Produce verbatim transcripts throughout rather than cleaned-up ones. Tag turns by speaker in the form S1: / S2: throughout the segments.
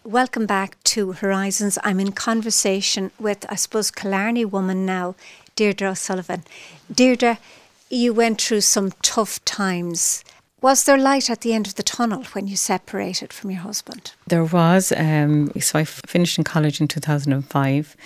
S1: Welcome back to Horizons. I'm in conversation with, I suppose, Killarney woman now, Deirdre O'Sullivan. Deirdre, you went through some tough times. Was there light at the end of the tunnel when you separated from your husband?
S2: There was. Um, so I finished in college in two thousand five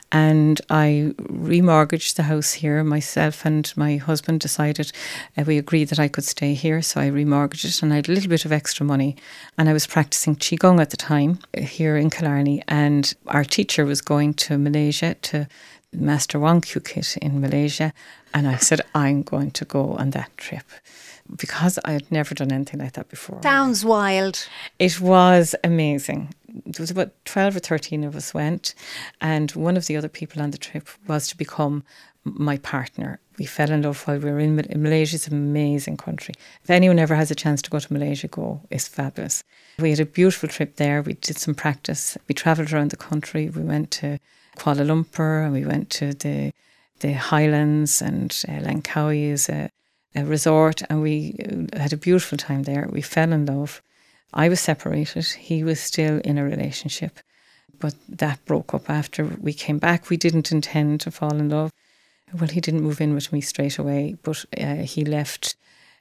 S2: and I remortgaged the house here. Myself and my husband decided, uh, we agreed that I could stay here. So I remortgaged it and I had a little bit of extra money. And I was practicing Qigong at the time uh, here in Killarney. And our teacher was going to Malaysia to Master Wong Kyu Kit in Malaysia. And I said, I'm going to go on that trip, because I had never done anything like that before.
S1: Sounds wild.
S2: It was amazing. There was about twelve or thirteen of us went, and one of the other people on the trip was to become my partner. We fell in love while we were in, Mal- in Malaysia. It's an amazing country. If anyone ever has a chance to go to Malaysia, go. It's fabulous. We had a beautiful trip there. We did some practice. We travelled around the country. We went to Kuala Lumpur and we went to the the Highlands, and uh, Langkawi is a a resort, and we had a beautiful time there. We fell in love. I was separated. He was still in a relationship, but that broke up after we came back. We didn't intend to fall in love. Well, he didn't move in with me straight away, but uh, he left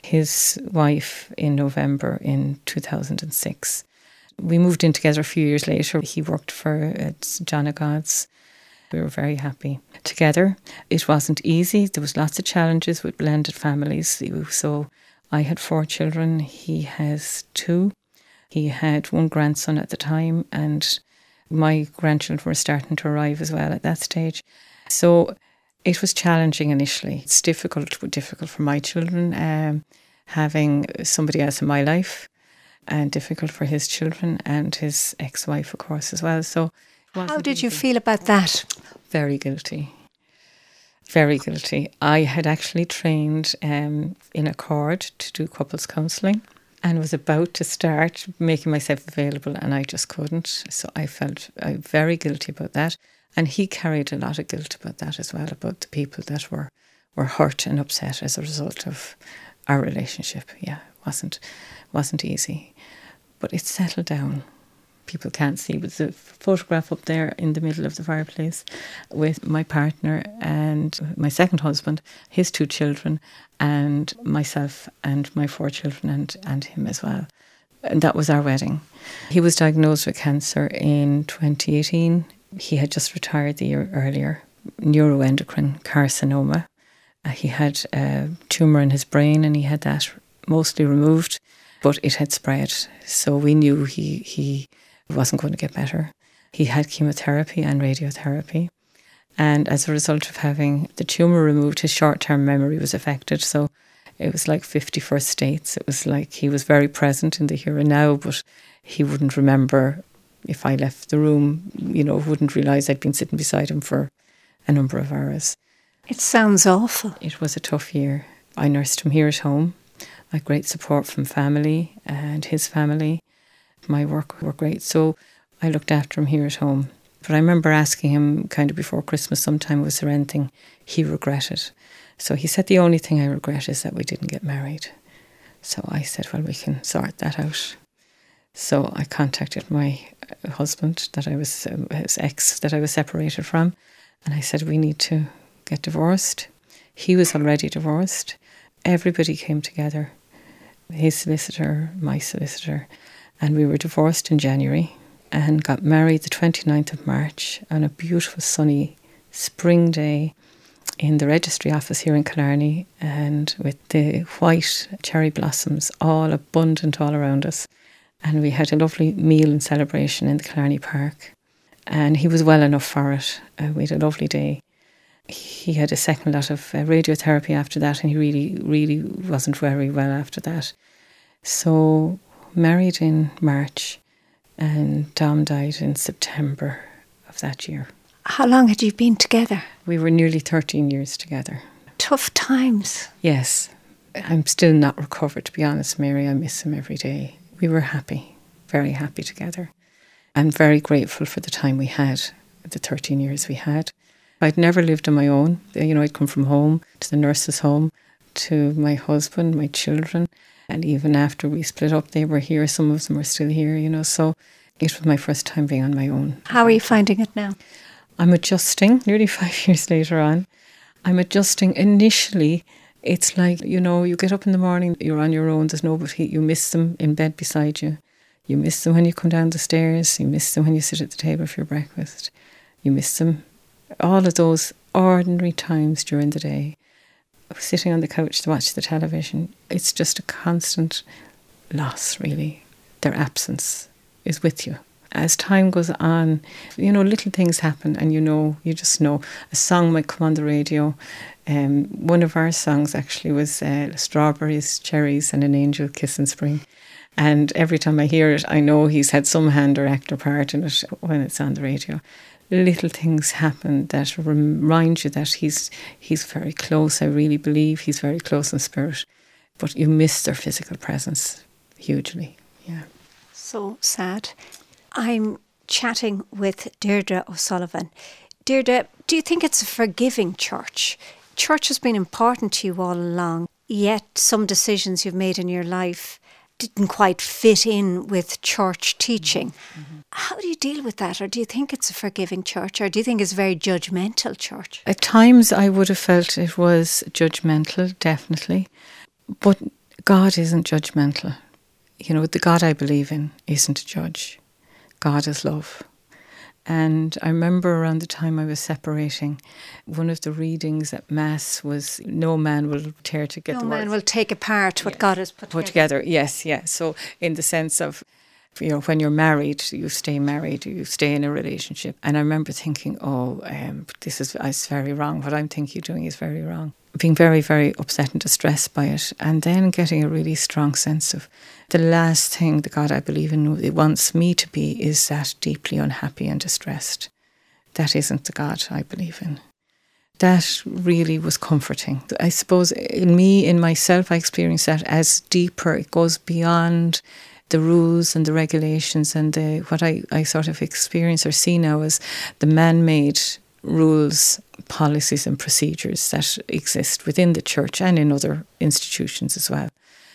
S2: his wife in November in two thousand six. We moved in together a few years later. He worked for uh, John O'God's. We were very happy together. It wasn't easy. There was lots of challenges with blended families. So I had four children. He has two. He had one grandson at the time, and my grandchildren were starting to arrive as well at that stage. So it was challenging initially. It's difficult, difficult for my children, um, having somebody else in my life, and difficult for his children and his ex-wife, of course, as well. So
S1: how did you feel about that?
S2: Very guilty. Very guilty. I had actually trained um, in Accord to do couples counselling and was about to start making myself available, and I just couldn't. So I felt uh, very guilty about that. And he carried a lot of guilt about that as well, about the people that were, were hurt and upset as a result of our relationship. Yeah, it wasn't, wasn't easy. But it settled down. People can't see, but there's a photograph up there in the middle of the fireplace with my partner and my second husband, his two children, and myself and my four children, and, and him as well. And that was our wedding. He was diagnosed with cancer in twenty eighteen. He had just retired the year earlier, neuroendocrine carcinoma. Uh, he had a tumour in his brain, and he had that mostly removed, but it had spread. So we knew he he wasn't going to get better. He had chemotherapy and radiotherapy. And as a result of having the tumour removed, his short-term memory was affected. So it was like fifty-first states. It was like he was very present in the here and now, but he wouldn't remember if I left the room, you know, wouldn't realise I'd been sitting beside him for a number of hours.
S1: It sounds awful.
S2: It was a tough year. I nursed him here at home. I had great support from family and his family. My work were great, so I looked after him here at home. But I remember asking him kind of before Christmas sometime, was there anything he regretted? So he said, the only thing I regret is that we didn't get married. So I said, well, we can sort that out. So I contacted my husband, that I was um, his ex, that I was separated from, and I said, we need to get divorced. He was already divorced. Everybody came together, his solicitor, my solicitor, and we were divorced in January and got married the twenty-ninth of March on a beautiful sunny spring day in the registry office here in Killarney, and with the white cherry blossoms all abundant all around us. And we had a lovely meal and celebration in the Killarney Park. And he was well enough for it. Uh, we had a lovely day. He had a second lot of uh, radiotherapy after that, and he really, really wasn't very well after that. So married in March, and Dom died in September of that year.
S1: How long had you been together?
S2: We were nearly thirteen years together.
S1: Tough times.
S2: Yes. I'm still not recovered, to be honest, Mary. I miss him every day. We were happy, very happy together. I'm very grateful for the time we had, the thirteen years we had. I'd never lived on my own. You know, I'd come from home to the nurse's home, to my husband, my children. And even after we split up, they were here. Some of them are still here, you know. So It was my first time being on my own.
S1: How are you finding it now?
S2: I'm adjusting, nearly five years later on. I'm adjusting. Initially, it's like, you know, you get up in the morning, you're on your own, there's nobody, you miss them in bed beside you. You miss them when you come down the stairs, you miss them when you sit at the table for your breakfast. You miss them, all of those ordinary times during the day. Sitting on the couch to watch the television, it's just a constant loss, really. Their absence is with you. As time goes on, you know, little things happen and you know, you just know. A song might come on the radio. Um, one of our songs actually was uh, Strawberries, Cherries and an Angel Kiss in Spring. And every time I hear it, I know he's had some hand or actor part in it when it's on the radio. Little things happen that remind you that he's he's very close. I really believe he's very close in spirit. But you miss their physical presence hugely. Yeah.
S1: So sad. I'm chatting with Deirdre O'Sullivan. Deirdre, do you think it's a forgiving church? Church has been important to you all along, yet some decisions you've made in your life didn't quite fit in with church teaching. Mm-hmm. How do you deal with that? Or do you think it's a forgiving church? Or do you think it's a very judgmental church?
S2: At times I would have felt it was judgmental, definitely. But God isn't judgmental. You know, the God I believe in isn't a judge. God is love. And I remember around the time I was separating, one of the readings at Mass was, no man will tear to get
S1: no
S2: the
S1: man
S2: words.
S1: will take apart what
S2: yes.
S1: God has put,
S2: put
S1: together.
S2: together. Yes, yes. So in the sense of, you know, when you're married, you stay married, you stay in a relationship. And I remember thinking, oh, um, this is it's very wrong. What I'm thinking you're doing is very wrong. Being very, very upset and distressed by it. And then getting a really strong sense of the last thing the God I believe in it wants me to be is that deeply unhappy and distressed. That isn't the God I believe in. That really was comforting. I suppose in me, in myself, I experienced that as deeper. It goes beyond the rules and the regulations and the what I, I sort of experience or see now as the man-made rules, policies and procedures that exist within the church and in other institutions as well.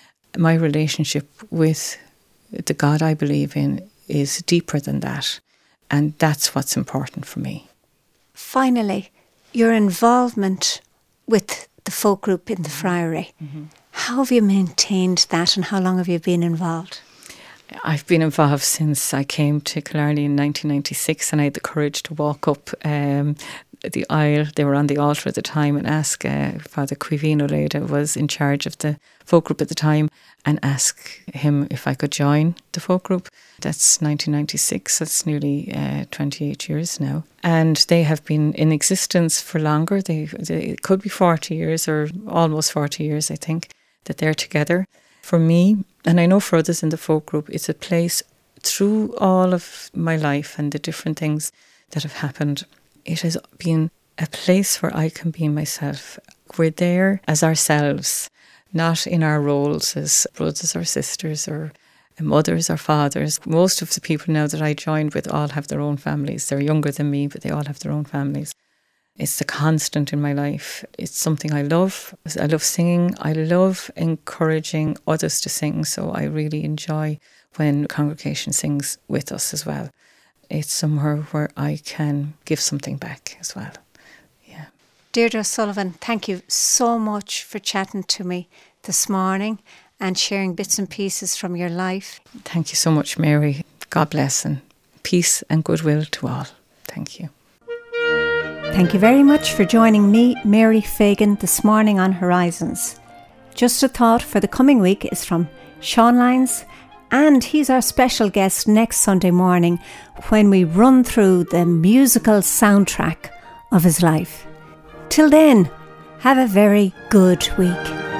S2: My relationship with the God I believe in is deeper than that, and that's what's important for me.
S1: Finally, your involvement with the folk group in the Friary. Mm-hmm. How have you maintained that and how long have you been involved?
S2: I've been involved since I came to Killarney in nineteen ninety-six, and I had the courage to walk up um, the aisle. They were on the altar at the time, and ask uh, Father Quivino Leda was in charge of the folk group at the time, and ask him if I could join the folk group. That's nineteen ninety-six. That's nearly uh, twenty-eight years now, and they have been in existence for longer. They, they it could be forty years or almost forty years, I think, that they're together. For me, and I know for others in the folk group, it's a place through all of my life and the different things that have happened. It has been a place where I can be myself. We're there as ourselves, not in our roles as brothers or sisters or mothers or fathers. Most of the people now that I joined with all have their own families. They're younger than me, but they all have their own families. It's a constant in my life. It's something I love. I love singing. I love encouraging others to sing. So I really enjoy when the congregation sings with us as well. It's somewhere where I can give something back as well. Yeah.
S1: Deirdre O'Sullivan, thank you so much for chatting to me this morning and sharing bits and pieces from your life.
S2: Thank you so much, Mary. God bless, and peace and goodwill to all. Thank you.
S1: Thank you very much for joining me, Mary Fagan, this morning on Horizons. Just a thought for the coming week is from Sean Lyons, and he's our special guest next Sunday morning when we run through the musical soundtrack of his life. Till then, have a very good week.